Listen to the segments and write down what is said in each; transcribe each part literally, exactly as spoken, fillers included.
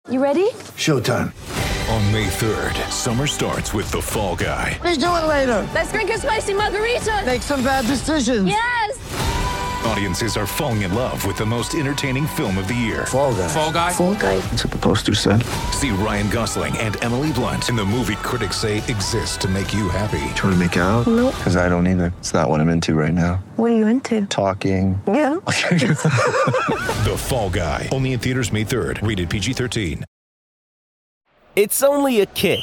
You ready? Showtime. On May third, summer starts with The Fall Guy. Let's do it later. Let's drink a spicy margarita. Make some bad decisions. Yes! Audiences are falling in love with the most entertaining film of the year. Fall Guy. Fall Guy? Fall Guy. That's what the poster said. See Ryan Gosling and Emily Blunt in the movie critics say exists to make you happy. Trying to make it out? Nope. Because I don't either. It's not what I'm into right now. What are you into? Talking. Yeah. The Fall Guy. Only in theaters May third. Rated P G thirteen. It's only a kick.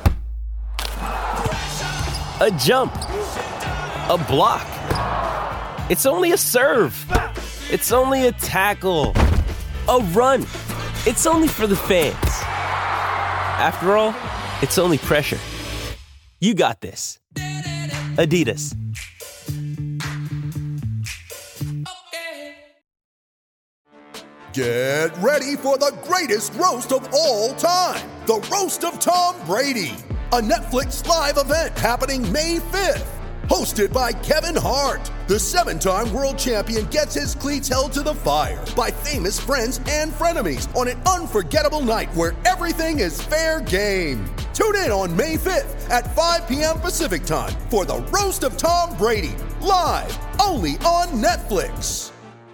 A jump. A block. It's only a serve. It's only a tackle. A run. It's only for the fans. After all, it's only pressure. You got this. Adidas. Get ready for the greatest roast of all time. The Roast of Tom Brady. A Netflix live event happening May fifth. Hosted by Kevin Hart, the seven-time world champion gets his cleats held to the fire by famous friends and frenemies on an unforgettable night where everything is fair game. Tune in on May fifth at five p.m. Pacific time for the Roast of Tom Brady, live only on Netflix.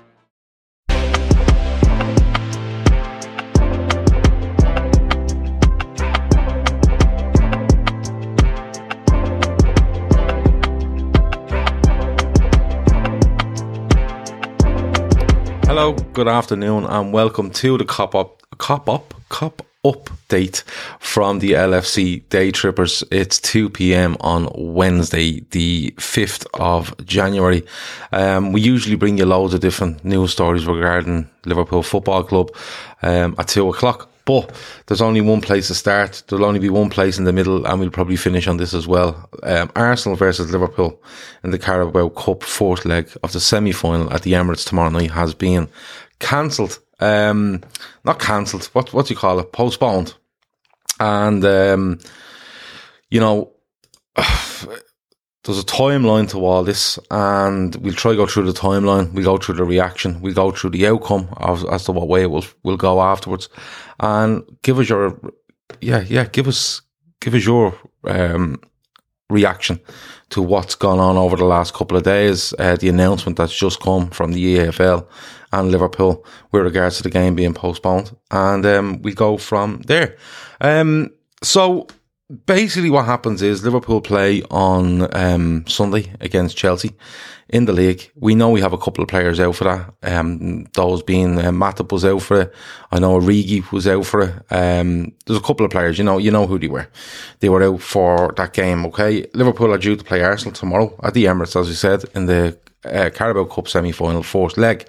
Hello, good afternoon, and welcome to the Cop Up, Cop Up, Cop Update from the L F C Day Trippers. It's two p.m. on Wednesday, the fifth of January. Um, we usually bring you loads of different news stories regarding Liverpool Football Club um, at two o'clock. But there's only one place to start. There'll only be one place in the middle, and we'll probably finish on this as well. Um, Arsenal versus Liverpool in the Carabao Cup fourth leg of the semi-final at the Emirates tomorrow night has been cancelled. Um, not cancelled. What what do you call it? Postponed. And um, you know, there's a timeline to all this, and we'll try to go through the timeline. We'll go through the reaction. We'll go through the outcome of, as to what way it will will go afterwards, and give us your yeah yeah give us give us your um, reaction to what's gone on over the last couple of days. Uh, the announcement that's just come from the E A F L and Liverpool with regards to the game being postponed, and um, we go from there. Um, so. Basically what happens is Liverpool play on um, Sunday against Chelsea in the league. We know we have a couple of players out for that. Um, those being uh, Matip was out for it. I know Origi was out for it. Um, there's a couple of players, you know, you know who they were. They were out for that game, okay? Liverpool are due to play Arsenal tomorrow at the Emirates, as we said, in the uh, Carabao Cup semi-final fourth leg.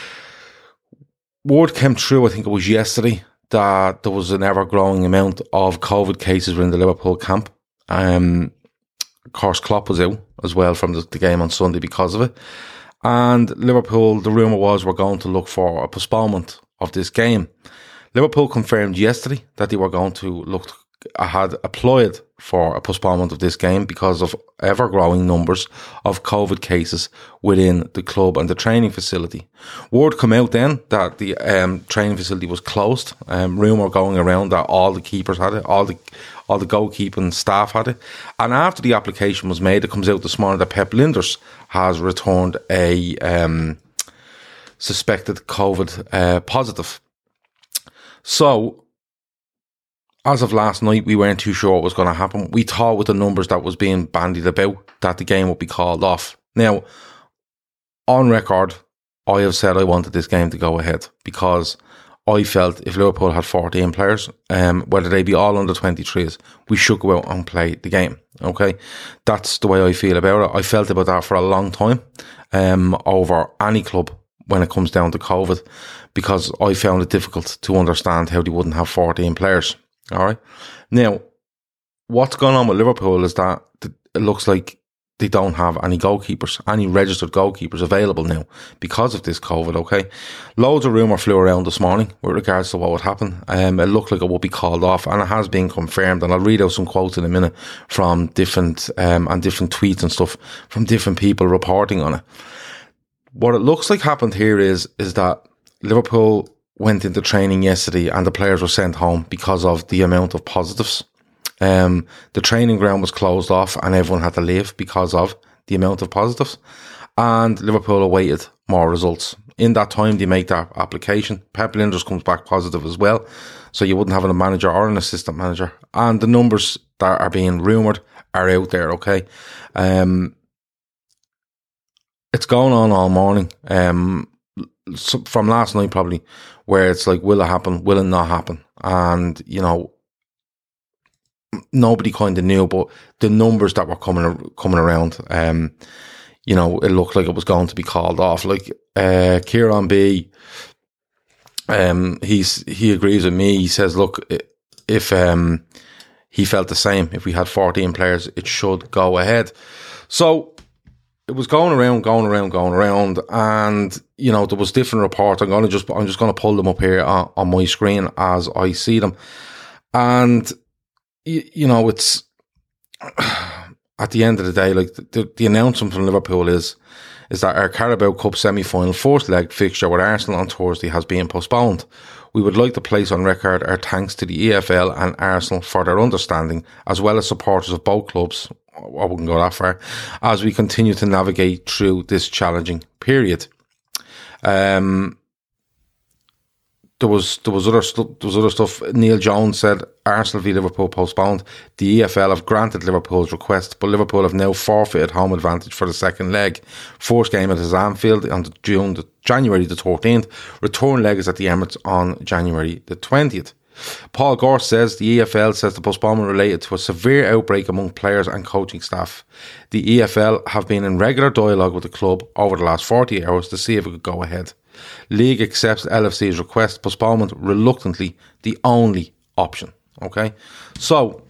Word came through, I think it was yesterday, that there was an ever-growing amount of COVID cases within the Liverpool camp. Um, of course, Klopp was out as well from the, the game on Sunday because of it. And Liverpool, the rumour was, were going to look for a postponement of this game. Liverpool confirmed yesterday that they were going to look, had applied for a postponement of this game because of ever-growing numbers of COVID cases within the club and the training facility. Word come out then that the um, training facility was closed. Um, rumour going around that all the keepers had it, all the all the goalkeeping staff had it. And after the application was made, it comes out this morning that Pep Lijnders has returned a um, suspected COVID uh, positive. So, as of last night, we weren't too sure what was going to happen. We thought with the numbers that was being bandied about that the game would be called off. Now, on record, I have said I wanted this game to go ahead because I felt if Liverpool had fourteen players, um, whether they be all under twenty-threes, we should go out and play the game. Okay, that's the way I feel about it. I felt about that for a long time um, over any club when it comes down to COVID, because I found it difficult to understand how they wouldn't have fourteen players. All right. Now, what's going on with Liverpool is that it looks like they don't have any goalkeepers, any registered goalkeepers available now because of this COVID, okay? Loads of rumour flew around this morning with regards to what would happen. Um, it looked like it would be called off, and it has been confirmed, and I'll read out some quotes in a minute from different, um, and different tweets and stuff from different people reporting on it. What it looks like happened here is, is that Liverpool went into training yesterday and the players were sent home because of the amount of positives. Um, the training ground was closed off and everyone had to leave because of the amount of positives. And Liverpool awaited more results. In that time, they make their application. Pep Lijnders comes back positive as well. So you wouldn't have a manager or an assistant manager. And the numbers that are being rumoured are out there, okay? Um, it's going on all morning. Um, so from last night probably, where it's like, will it happen? Will it not happen? And, you know, nobody kind of knew, but the numbers that were coming coming around, um, you know, it looked like it was going to be called off. Like uh, Kieran B, um, he's he agrees with me. He says, look, if um, he felt the same, if we had fourteen players, it should go ahead. So it was going around, going around, going around, and you know there was different reports. I'm gonna just I'm just gonna pull them up here on, on my screen as I see them, and you, you know it's. At the end of the day, like the, the announcement from Liverpool is is that our Carabao Cup semi-final fourth leg fixture with Arsenal on Thursday has been postponed. We would like to place on record our thanks to the E F L and Arsenal for their understanding, as well as supporters of both clubs, I wouldn't go that far, as we continue to navigate through this challenging period. Um, There was there was other stu- there was other stuff. Neil Jones said Arsenal v Liverpool postponed. The E F L have granted Liverpool's request, but Liverpool have now forfeited home advantage for the second leg. First game at his Anfield on the June the January the thirteenth. Return leg is at the Emirates on January the twentieth. Paul Gorst says the E F L says the postponement related to a severe outbreak among players and coaching staff. The E F L have been in regular dialogue with the club over the last forty-eight hours to see if it could go ahead. League accepts L F C's request, postponement reluctantly the only option. Okay, so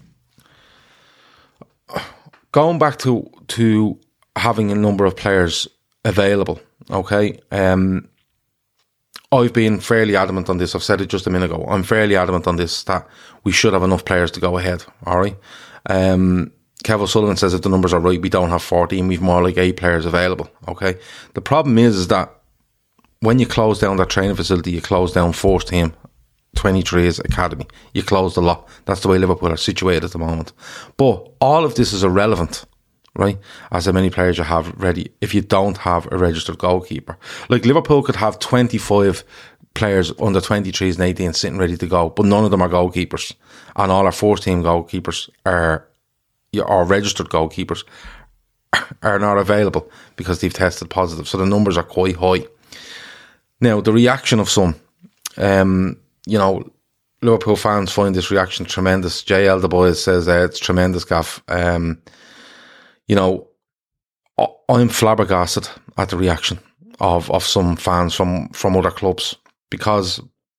going back to to having a number of players available. Okay, um, I've been fairly adamant on this. I've said it just a minute ago. I'm fairly adamant on this that we should have enough players to go ahead. All right. Um, Kev O'Sullivan says if the numbers are right, we don't have fourteen. We've more like eight players available. Okay. The problem is, is that when you close down that training facility, you close down first team, twenty-threes academy. You close the lot. That's the way Liverpool are situated at the moment. But all of this is irrelevant, right? As how many players you have ready if you don't have a registered goalkeeper. Like Liverpool could have twenty-five players under twenty-threes and eighteen sitting ready to go, but none of them are goalkeepers. And all our first team goalkeepers are, or registered goalkeepers are not available because they've tested positive. So the numbers are quite high. Now, the reaction of some, um, you know, Liverpool fans find this reaction tremendous. J L the Boys says uh, it's tremendous, Gaff. Um, you know, I'm flabbergasted at the reaction of, of some fans from, from other clubs, because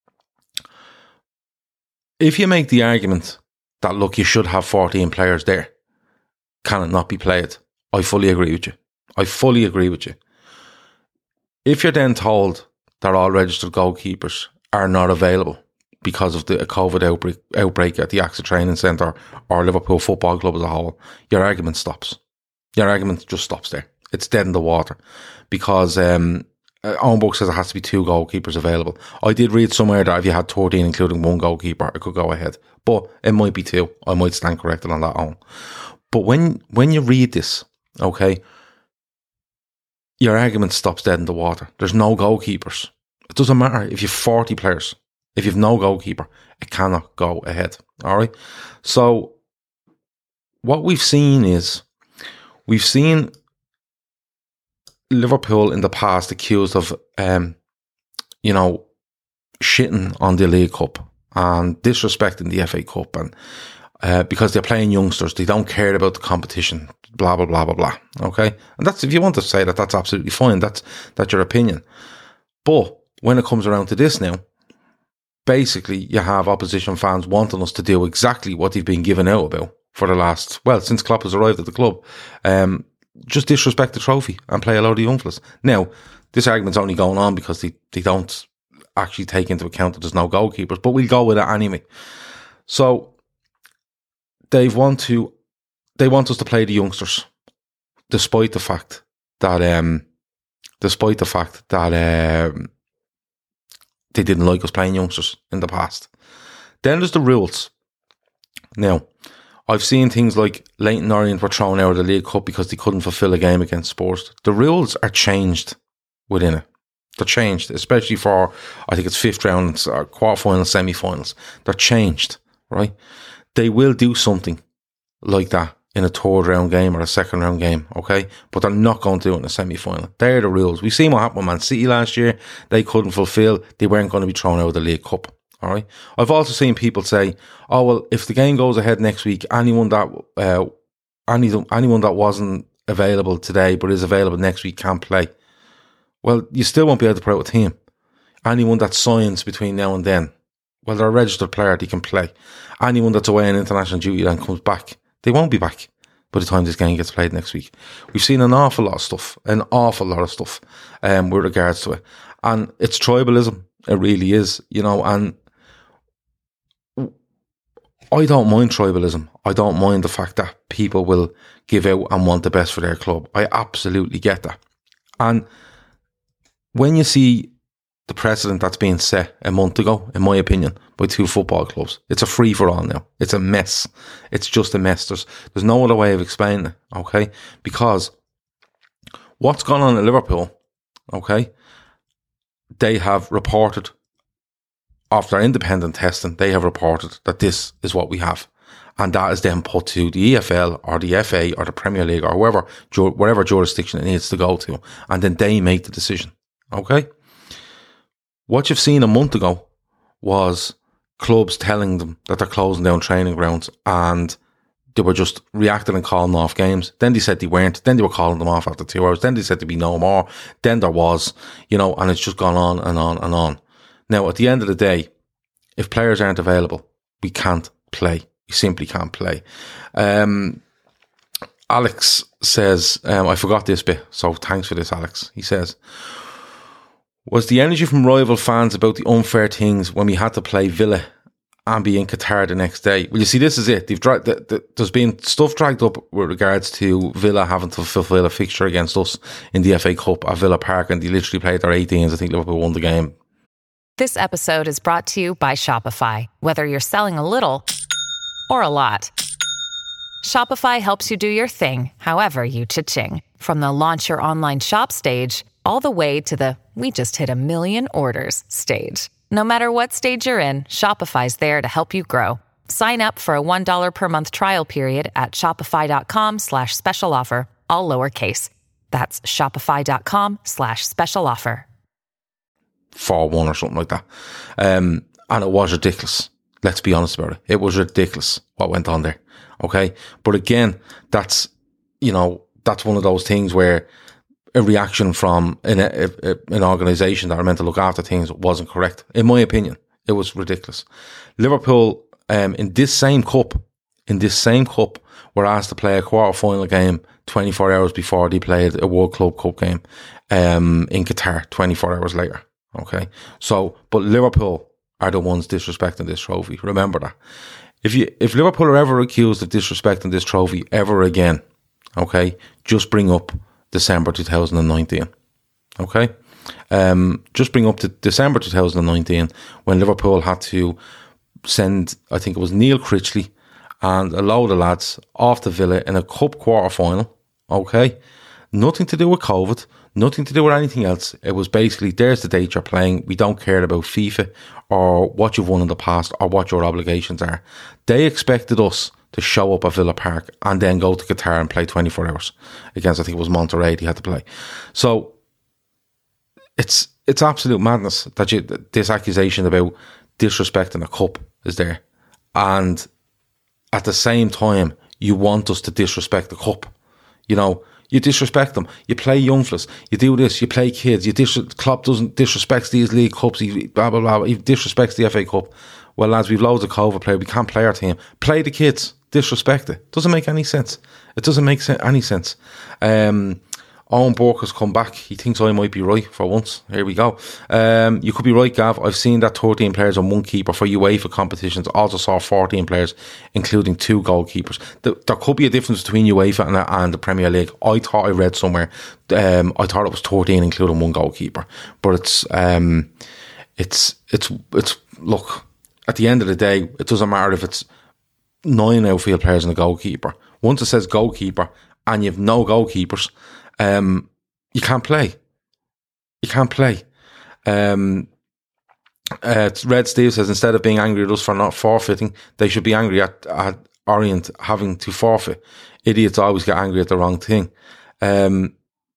if you make the argument that, look, you should have fourteen players there, can it not be played? I fully agree with you. I fully agree with you. If you're then told that all registered goalkeepers are not available because of the COVID outbreak, outbreak at the A X A Training Centre or Liverpool Football Club as a whole, your argument stops. Your argument just stops there. It's dead in the water, because um, Owen Book says it has to be two goalkeepers available. I did read somewhere that if you had thirteen, including one goalkeeper, it could go ahead. But it might be two. I might stand corrected on that, Owen. But when, when you read this, okay, your argument stops dead in the water. There's no goalkeepers. It doesn't matter if you've forty players. If you've no goalkeeper, it cannot go ahead. All right. So what we've seen is we've seen Liverpool in the past accused of, um, you know, shitting on the League Cup and disrespecting the F A Cup, and uh, because they're playing youngsters, they don't care about the competition. Blah blah blah blah blah. Okay, and that's, if you want to say that, that's absolutely fine. That's that's your opinion. But when it comes around to this now, basically you have opposition fans wanting us to do exactly what they've been given out about for the last, well, since Klopp has arrived at the club. Um, just disrespect the trophy and play a load of young fellas. Now, this argument's only going on because they, they don't actually take into account that there's no goalkeepers, but we'll go with it anyway. So they want to they want us to play the youngsters, despite the fact that um, despite the fact that um, they didn't like us playing youngsters in the past. Then there's the rules. Now, I've seen things like Leyton Orient were thrown out of the League Cup because they couldn't fulfil a game against Spurs. The rules are changed within it. They're changed, especially for, I think it's fifth round, or quarterfinals, semi-finals. They're changed, right? They will do something like that in a third round game or a second round game, okay? But they're not going to do it in a semi-final. They're the rules. We've seen what happened with Man City last year. They couldn't fulfil. They weren't going to be thrown out of the League Cup, all right? I've also seen people say, oh, well, if the game goes ahead next week, anyone that uh, any, anyone that wasn't available today but is available next week can't play. Well, you still won't be able to put out a team. Anyone that signs between now and then, well, they're a registered player, they can play. Anyone that's away on international duty and comes back, they won't be back by the time this game gets played next week. We've seen an awful lot of stuff, an awful lot of stuff um, with regards to it. And it's tribalism. It really is, you know, and I don't mind tribalism. I don't mind the fact that people will give out and want the best for their club. I absolutely get that. And when you see the precedent that's being set a month ago, in my opinion, by two football clubs, it's a free-for-all now. It's a mess. It's just a mess. There's, there's no other way of explaining it, okay? Because what's gone on at Liverpool, okay, they have reported, after independent testing, they have reported that this is what we have. And that is then put to the E F L or the F A or the Premier League or whoever, whatever jurisdiction it needs to go to. And then they make the decision. Okay? What you've seen a month ago was clubs telling them that they're closing down training grounds, and they were just reacting and calling off games. Then they said they weren't. Then they were calling them off after two hours. Then they said there'd be no more. Then there was, you know, and it's just gone on and on and on. Now, at the end of the day, if players aren't available, we can't play. We simply can't play. Um, Alex says, um, I forgot this bit, so thanks for this, Alex. He says, was the energy from rival fans about the unfair things when we had to play Villa and be in Qatar the next day? Well, you see, this is it. They've dragged, the, the, there's been stuff dragged up with regards to Villa having to fulfil a fixture against us in the F A Cup at Villa Park, and they literally played their eighteens. I think Liverpool won the game. This episode is brought to you by Shopify. Whether you're selling a little or a lot, Shopify helps you do your thing, however you cha-ching. From the launch your online shop stage, all the way to the we just hit a million orders stage. No matter what stage you're in, Shopify's there to help you grow. Sign up for a one dollar per month trial period at shopify.com slash special offer, all lowercase. That's shopify.com slash special offer. four one or something like that. Um, and it was ridiculous. Let's be honest about it. It was ridiculous what went on there. Okay. But again, that's, you know, that's one of those things where a reaction from an, a, a, an organisation that are meant to look after things wasn't correct. In my opinion, it was ridiculous. Liverpool, um, in this same cup, in this same cup, were asked to play a quarter-final game twenty-four hours before they played a World Club Cup game um, in Qatar twenty-four hours later. Okay, so, but Liverpool are the ones disrespecting this trophy. Remember that. If you, if Liverpool are ever accused of disrespecting this trophy ever again, okay, just bring up December two thousand nineteen. Okay, um, just bring up to December two thousand nineteen when Liverpool had to send, I think it was Neil Critchley and a load of lads off to Villa in a cup quarter final. Okay, nothing to do with COVID. Nothing to do with anything else. It was basically, there's the date you're playing. We don't care about FIFA or what you've won in the past or what your obligations are. They expected us to show up at Villa Park and then go to Qatar and play twenty-four hours against, I think it was Monterrey he had to play. So it's it's absolute madness that you, this accusation about disrespecting a cup is there. And at the same time, you want us to disrespect the cup. You know, you disrespect them. You play young fellas. You do this. You play kids. You dis- Klopp doesn't disrespect these league cups. He blah blah blah. He disrespects the F A Cup. Well, lads, we've loads of COVID players. We can't play our team. Play the kids. Disrespect it. Doesn't make any sense. It doesn't make se- any sense. Um, Owen Burke has come back. He thinks I might be right for once. Here we go. Um, you could be right, Gav. I've seen that thirteen players and one keeper for UEFA competitions. Also saw fourteen players, including two goalkeepers. The, there could be a difference between UEFA and, and the Premier League. I thought I read somewhere, um, I thought it was thirteen, including one goalkeeper. But it's, um, It's it's it's look. At the end of the day, it doesn't matter if it's nine outfield players and a goalkeeper. Once it says goalkeeper and you've no goalkeepers, um, you can't play. You can't play. Um, uh, Red Steve says instead of being angry at us for not forfeiting, they should be angry at, at Orient having to forfeit. Idiots always get angry at the wrong thing. Um,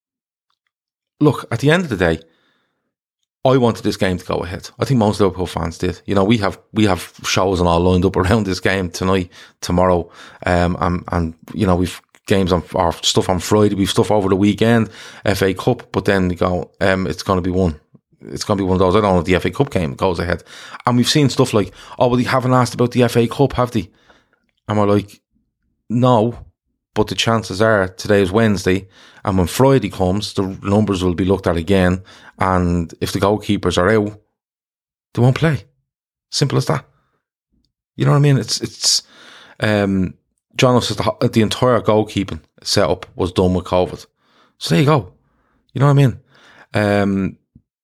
look, at the end of the day, I wanted this game to go ahead. I think most Liverpool fans did. You know, we have we have shows and all lined up around this game tonight, tomorrow, um, and and you know we've games on or stuff on Friday, we've stuff over the weekend, F A Cup. But then you go, um, it's going to be one. It's going to be one of those. I don't know if the F A Cup game goes ahead, and we've seen stuff like, oh, well, they haven't asked about the F A Cup, have they? And we're like, no. But the chances are today is Wednesday, and when Friday comes, the numbers will be looked at again. And if the goalkeepers are out, they won't play. Simple as that. You know what I mean? It's it's. Um, John says the, the entire goalkeeping setup was done with COVID. So there you go. You know what I mean? Um,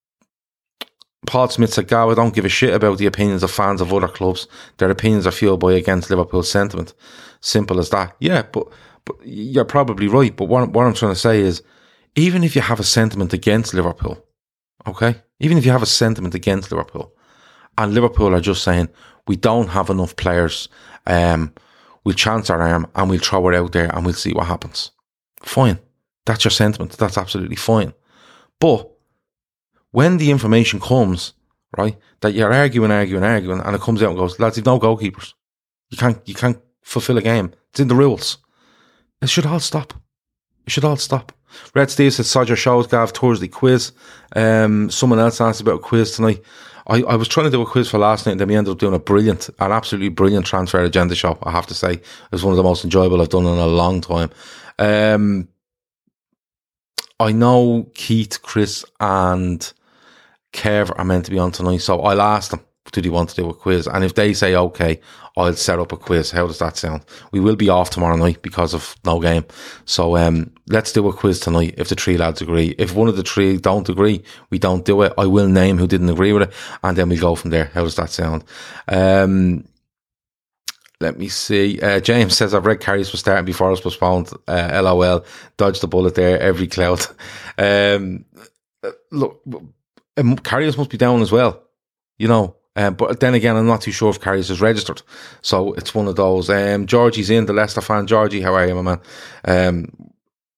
Paul Smith said, "Gal, I don't give a shit about the opinions of fans of other clubs. Their opinions are fueled by against Liverpool sentiment. Simple as that." Yeah, but. But you're probably right. But what, what I'm trying to say is, even if you have a sentiment against Liverpool, okay, even if you have a sentiment against Liverpool, and Liverpool are just saying, we don't have enough players, um, we'll chance our arm and we'll throw it out there and we'll see what happens. Fine. That's your sentiment. That's absolutely fine. But when the information comes, right, that you're arguing, arguing, arguing, and it comes out and goes, lads, you've no goalkeepers. You can't, you can't fulfill a game. It's in the rules. It should all stop. It should all stop. Red Steve says, Sod your shows, Gav, Thursday quiz. Um, someone else asked about a quiz tonight. I, I was trying to do a quiz for last night, and then we ended up doing a brilliant, an absolutely brilliant transfer agenda show, I have to say. It was one of the most enjoyable I've done in a long time. Um, I know Keith, Chris and Kev are meant to be on tonight, so I'll ask them, do they want to do a quiz? And if they say okay, I'll set up a quiz. How does that sound? We will be off tomorrow night because of no game. So um, let's do a quiz tonight if the three lads agree. If one of the three don't agree, we don't do it. I will name who didn't agree with it, and then we go from there. How does that sound? Um, let me see. Uh, James says, I've read Karius was starting before it was postponed. Uh, LOL. Dodged the bullet there. Every cloud. Um, look, Karius must be down as well. You know. Um, but then again, I'm not too sure if Karius is registered. So it's one of those. Um, Georgie's in, the Leicester fan. Georgie, how are you, my man? Um,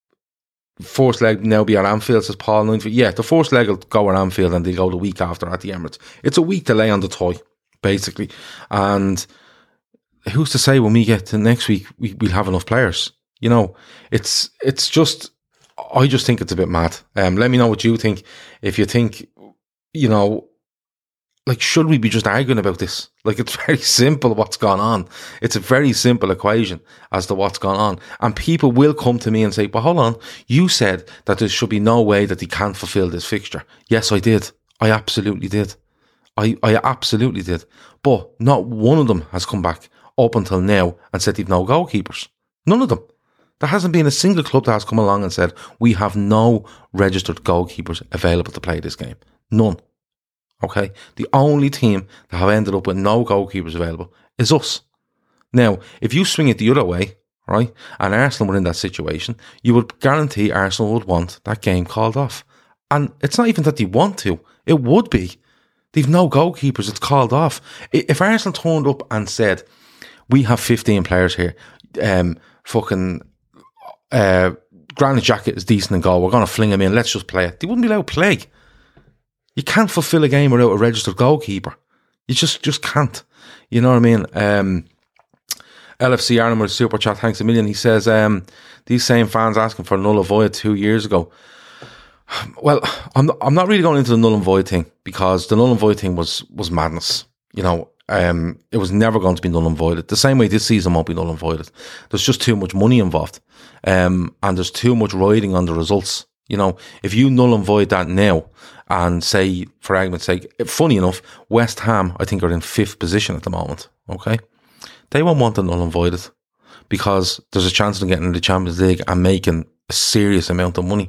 first leg now be at Anfield, says Paul. Yeah, the first leg will go at Anfield and they'll go the week after at the Emirates. It's a week delay on the toy, basically. And who's to say when we get to next week, we, we'll have enough players? You know, it's it's just, I just think it's a bit mad. Um, let me know what you think. If you think, you know, like, should we be just arguing about this? Like, it's very simple what's gone on. It's a very simple equation as to what's gone on. And people will come to me and say, but hold on, you said that there should be no way that he can't fulfill this fixture. Yes, I did. I absolutely did. I, I absolutely did. But not one of them has come back up until now and said they've no goalkeepers. None of them. There hasn't been a single club that has come along and said, we have no registered goalkeepers available to play this game. None. Okay, the only team that have ended up with no goalkeepers available is us. Now, if you swing it the other way, right, and Arsenal were in that situation, you would guarantee Arsenal would want that game called off. And it's not even that they want to, it would be. They've no goalkeepers, it's called off. If Arsenal turned up and said, we have fifteen players here, um, fucking uh, Granit Xhaka is decent in goal, we're going to fling him in, let's just play it. They wouldn't be allowed to play. You can't fulfill a game without a registered goalkeeper. You just just can't. You know what I mean? Um, L F C Arnhem with a super chat, thanks a million. He says, um, these same fans asking for null and void two years ago. Well, I'm not, I'm not really going into the null and void thing because the null and void thing was was madness. You know, um, it was never going to be null and voided. The same way this season won't be null and voided. There's just too much money involved, um, and there's too much riding on the results. You know, if you null and void that now and say, for argument's sake, funny enough, West Ham, I think, are in fifth position at the moment, okay? They won't want to null and void it because there's a chance of getting in the Champions League and making a serious amount of money,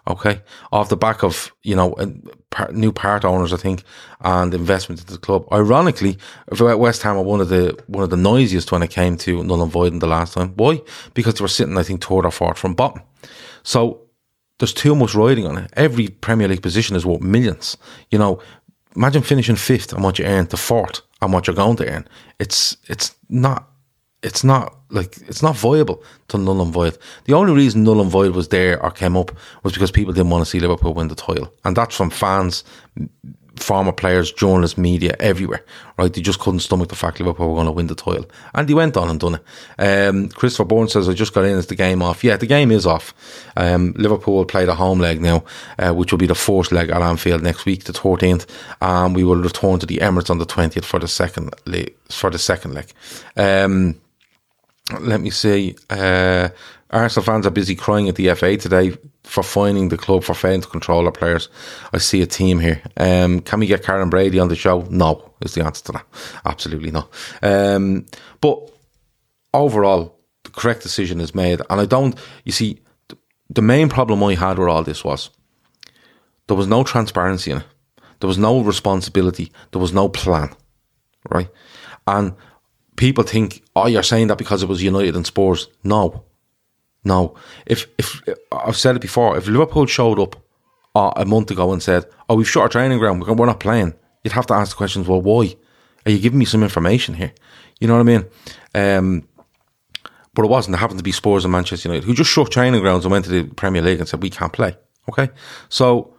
okay, off the back of, you know, new part owners, I think, and investment into the club. Ironically, West Ham were one of the one of the noisiest when it came to null and void in the last time. Why? Because they were sitting, I think, third or fourth from bottom. So there's too much riding on it. Every Premier League position is worth millions. You know, imagine finishing fifth and what you earn to fourth and what you're going to earn. It's it's not it's not like it's not viable to null and void. The only reason null and void was there or came up was because people didn't want to see Liverpool win the title, and that's from fans, former players, journalists, media, everywhere. Right? They just couldn't stomach the fact Liverpool were going to win the title, and they went on and done it. Um, Christopher Bourne says, "I just got in. Is the game off?" Yeah, the game is off. Um, Liverpool will play the home leg now, uh, which will be the fourth leg at Anfield next week, the thirteenth, and we will return to the Emirates on the twentieth for the second leg. For the second leg. Um, Let me see. Uh, Arsenal fans are busy crying at the F A today for fining the club for failing to control their players. I see a team here. Um, can we get Karen Brady on the show? No, is the answer to that. Absolutely not. Um, but overall, the correct decision is made. And I don't, you see, the main problem I had with all this was there was no transparency in it. There was no responsibility. There was no plan. Right? And people think, oh, you're saying that because it was United and Spurs. No. No. If, if I've said it before, if Liverpool showed up uh, a month ago and said, oh, we've shut our training ground, we're not playing, you'd have to ask the questions, well, why? Are you giving me some information here? You know what I mean? Um, but it wasn't. It happened to be Spurs and Manchester United, who just shut training grounds and went to the Premier League and said, we can't play. Okay? So,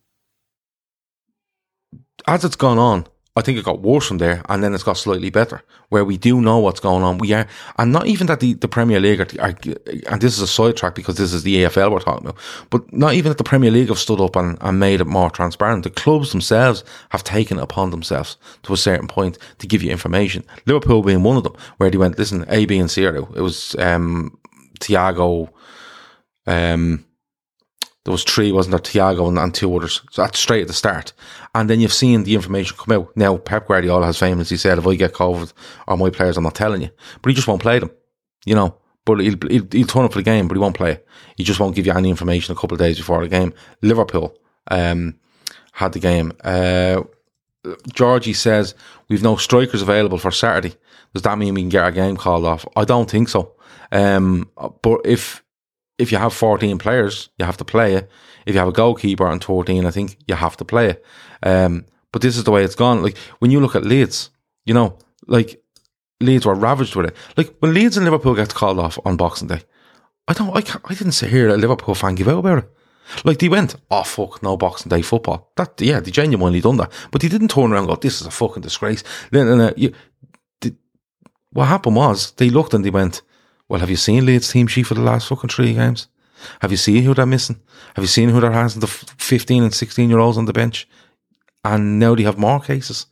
as it's gone on, I think it got worse from there, and then it's got slightly better, where we do know what's going on. We are, and not even that the, the Premier League are, are, and this is a sidetrack because this is the A F L we're talking about, but not even that the Premier League have stood up and, and made it more transparent. The clubs themselves have taken it upon themselves to a certain point to give you information. Liverpool being one of them, where they went, listen, A, B, and C are out. It was um, Thiago, um, there was three, wasn't there? Thiago and, and two others. So that's straight at the start. And then you've seen the information come out. Now, Pep Guardiola has famously said, if I get COVID or my players, I'm not telling you. But he just won't play them, you know. But he'll, he'll, he'll turn up for the game, but he won't play it. He just won't give you any information a couple of days before the game. Liverpool um, had the game. Uh, Georgie says, we've no strikers available for Saturday. Does that mean we can get our game called off? I don't think so. Um, but if... If you have fourteen players, you have to play it. If you have a goalkeeper and thirteen, I think you have to play it. Um, but this is the way it's gone. Like, when you look at Leeds, you know, like, Leeds were ravaged with it. Like, when Leeds and Liverpool gets called off on Boxing Day, I don't, I can't, I didn't sit here a Liverpool fan give out about it. Like, they went, oh, fuck, no Boxing Day football. That, yeah, they genuinely done that. But they didn't turn around and go, this is a fucking disgrace. Then, and, uh, you, the, what happened was, they looked and they went, well, have you seen Leeds' team sheet for the last fucking three games? Have you seen who they're missing? Have you seen who they're having the fifteen and sixteen year olds on the bench? And now they have more cases.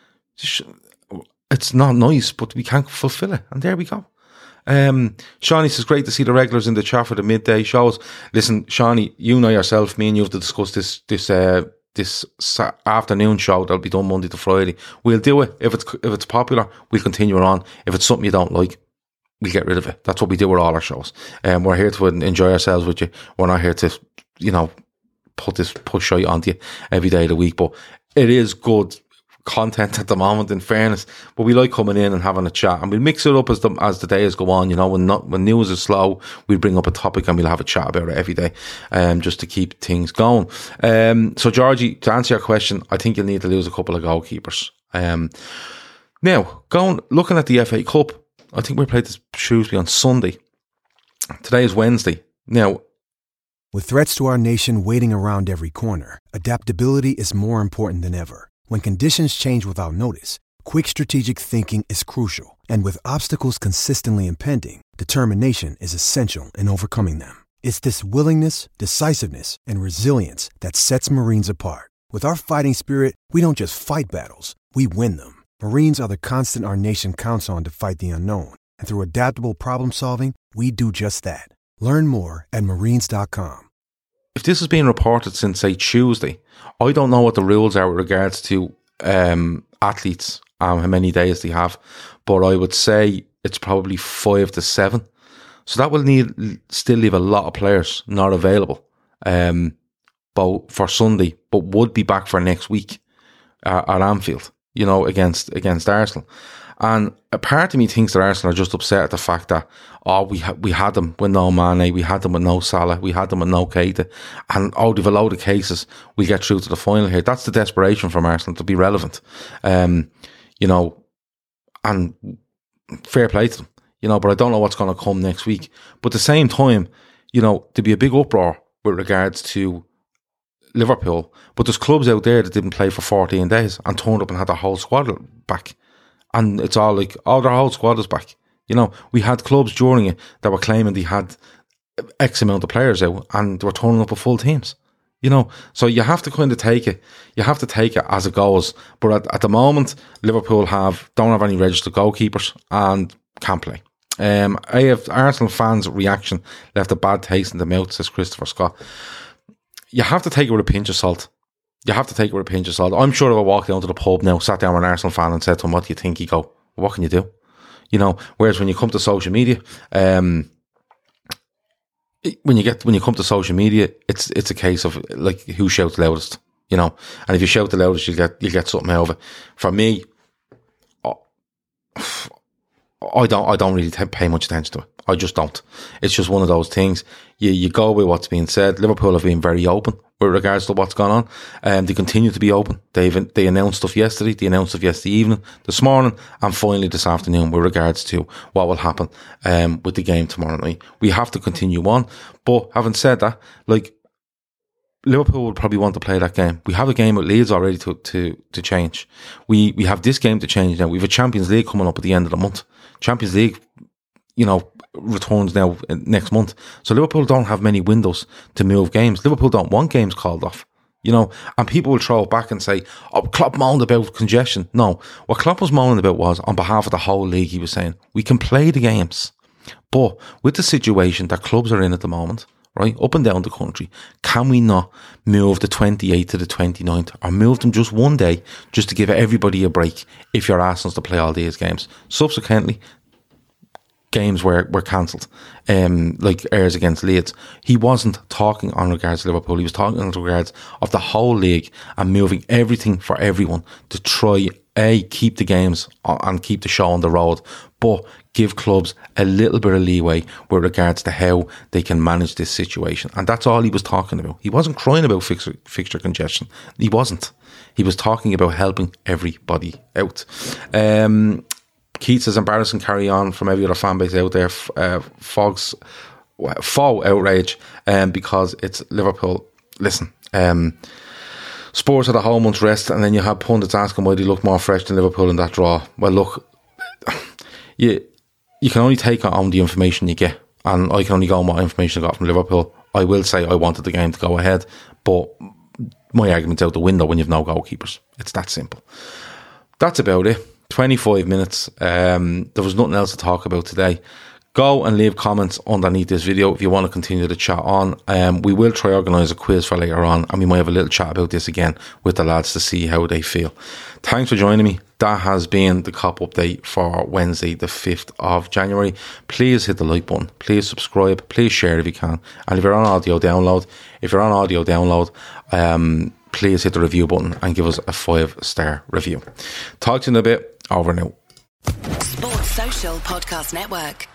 It's not nice, but we can't fulfill it. And there we go. Um, Shawnee says, great to see the regulars in the chat for the midday shows. Listen, Shawnee, you know yourself, me and you have to discuss this, this, uh, this afternoon show that'll be done Monday to Friday. We'll do it. If it's, if it's popular, we'll continue it on. If it's something you don't like, we'll get rid of it. That's what we do with all our shows. Um, we're here to enjoy ourselves with you. We're not here to, you know, put this push shite onto you every day of the week. But it is good content at the moment, in fairness. But we like coming in and having a chat, and we'll mix it up as the as the days go on. You know, when not when news is slow, we'll bring up a topic and we'll have a chat about it every day, um, just to keep things going. Um, so Georgie, to answer your question, I think you'll need to lose a couple of goalkeepers. Um, now going looking at the F A Cup. I think we played this Shrewsbury on Sunday. Today is Wednesday. Now, with threats to our nation waiting around every corner, adaptability is more important than ever. When conditions change without notice, quick strategic thinking is crucial. And with obstacles consistently impending, determination is essential in overcoming them. It's this willingness, decisiveness, and resilience that sets Marines apart. With our fighting spirit, we don't just fight battles, we win them. Marines are the constant our nation counts on to fight the unknown. And through adaptable problem solving, we do just that. Learn more at marines dot com. If this has been reported since, say, Tuesday, I don't know what the rules are with regards to um, athletes and how many days they have, but I would say it's probably five to seven. So that will need still leave a lot of players not available. Um, both for Sunday, but would be back for next week uh, at Anfield, you know, against against Arsenal. And a part of me thinks that Arsenal are just upset at the fact that, oh, we ha- we had them with no Mane, we had them with no Salah, we had them with no Keita, and oh, they've a load of cases, we get through to the final here. That's the desperation from Arsenal to be relevant. Um, you know, and fair play to them, you know, but I don't know what's going to come next week. But at the same time, you know, to be a big uproar with regards to Liverpool, but there's clubs out there that didn't play for fourteen days and turned up and had their whole squad back. And it's all like, oh, their whole squad is back. You know, we had clubs during it that were claiming they had X amount of players out and they were turning up with full teams. You know, so you have to kind of take it, you have to take it as it goes. But at, at the moment, Liverpool have don't have any registered goalkeepers and can't play. Um, I have Arsenal fans' reaction left a bad taste in the mouth, says Christopher Scott. You have to take it with a pinch of salt. You have to take it with a pinch of salt. I'm sure if I walked down to the pub now, sat down with an Arsenal fan and said to him, what do you think? He'd go, what can you do? You know, whereas when you come to social media, um, when you get, when you come to social media, it's, it's a case of like who shouts loudest, you know, and if you shout the loudest, you get, you get something out of it. For me, I don't, I don't really pay much attention to it. I just don't. It's just one of those things. You, you go with what's being said. Liverpool have been very open with regards to what's gone on. Um, they continue to be open. They've, they announced stuff yesterday. They announced stuff yesterday evening, this morning, and finally this afternoon with regards to what will happen, um, with the game tomorrow night. We have to continue on. But having said that, like, Liverpool would probably want to play that game. We have a game with Leeds already to, to, to change. We, we have this game to change now. We have a Champions League coming up at the end of the month. Champions League, you know, returns now next month. So Liverpool don't have many windows to move games. Liverpool don't want games called off, you know, and people will throw it back and say, oh, Klopp moaned about congestion. No, what Klopp was moaning about was, on behalf of the whole league, he was saying, we can play the games, but with the situation that clubs are in at the moment, right, up and down the country, can we not move the twenty-eighth to the twenty-ninth or move them just one day just to give everybody a break if you're asking us to play all these games? Subsequently, games were, were cancelled, um, like Ayers against Leeds. He wasn't talking on regards to Liverpool. He was talking on regards of the whole league and moving everything for everyone to try, A, keep the games and keep the show on the road, but give clubs a little bit of leeway with regards to how they can manage this situation. And that's all he was talking about. He wasn't crying about fixture, fixture congestion. He wasn't. He was talking about helping everybody out. Um... Keith says, embarrassing carry on from every other fan base out there. Uh, Fogs, faux outrage, um, because it's Liverpool. Listen, um, Spurs had a whole month's rest, and then you have pundits asking why they look more fresh than Liverpool in that draw. Well, look, you you can only take on the information you get, and I can only go on what information I got from Liverpool. I will say I wanted the game to go ahead, but my argument's out the window when you've no goalkeepers. It's that simple. That's about it. twenty-five minutes. Um, there was nothing else to talk about today. Go and leave comments underneath this video if you want to continue the chat on. Um, we will try organise a quiz for later on, and we might have a little chat about this again with the lads to see how they feel. Thanks for joining me. That has been the C O P update for Wednesday, the fifth of January. Please hit the like button. Please subscribe. Please share if you can. And if you're on audio download, if you're on audio download, um, please hit the review button and give us a five star review. Talk to you in a bit. Over now. Sports Social Podcast Network.